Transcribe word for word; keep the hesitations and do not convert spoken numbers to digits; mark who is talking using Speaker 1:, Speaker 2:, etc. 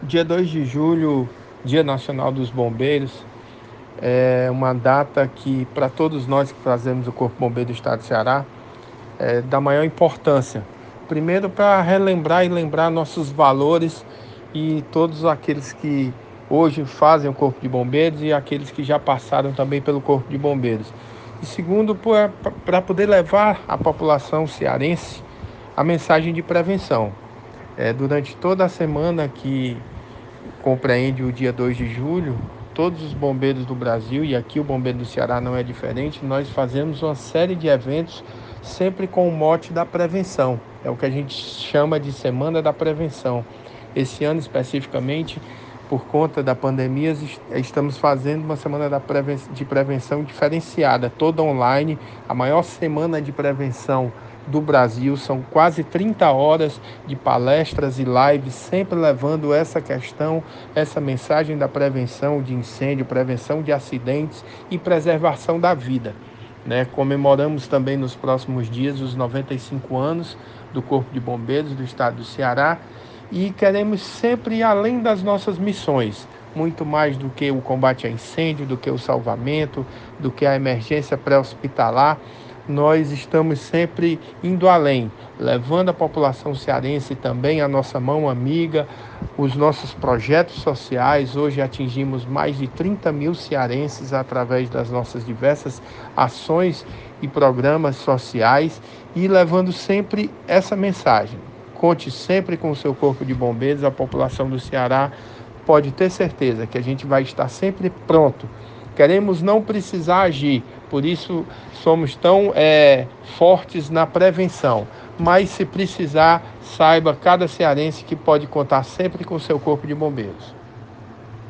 Speaker 1: Dia dois de julho, Dia Nacional dos Bombeiros, é uma data que, para todos nós que fazemos o Corpo Bombeiro do Estado do Ceará, é da maior importância. Primeiro, para relembrar e lembrar nossos valores e todos aqueles que hoje fazem o Corpo de Bombeiros e aqueles que já passaram também pelo Corpo de Bombeiros. E segundo, para poder levar à população cearense a mensagem de prevenção. É, durante toda a semana que compreende o dia dois de julho, todos os bombeiros do Brasil, e aqui o Bombeiro do Ceará não é diferente, nós fazemos uma série de eventos sempre com o mote da prevenção. É o que a gente chama de Semana da Prevenção. Esse ano especificamente, por conta da pandemia, estamos fazendo uma semana de prevenção diferenciada, toda online, a maior semana de prevenção do Brasil. São quase trinta horas de palestras e lives, sempre levando essa questão, essa mensagem da prevenção de incêndio, prevenção de acidentes e preservação da vida. Né? Comemoramos também nos próximos dias os noventa e cinco anos do Corpo de Bombeiros do Estado do Ceará e queremos sempre ir além das nossas missões, muito mais do que o combate a incêndio, do que o salvamento, do que a emergência pré-hospitalar. Nós estamos sempre indo além, levando a população cearense também a nossa mão amiga, os nossos projetos sociais. Hoje atingimos mais de trinta mil cearenses através das nossas diversas ações e programas sociais e levando sempre essa mensagem. Conte sempre com o seu Corpo de Bombeiros, a população do Ceará pode ter certeza que a gente vai estar sempre pronto. Queremos não precisar agir, por isso somos tão é, fortes na prevenção. Mas se precisar, saiba cada cearense que pode contar sempre com o seu Corpo de Bombeiros.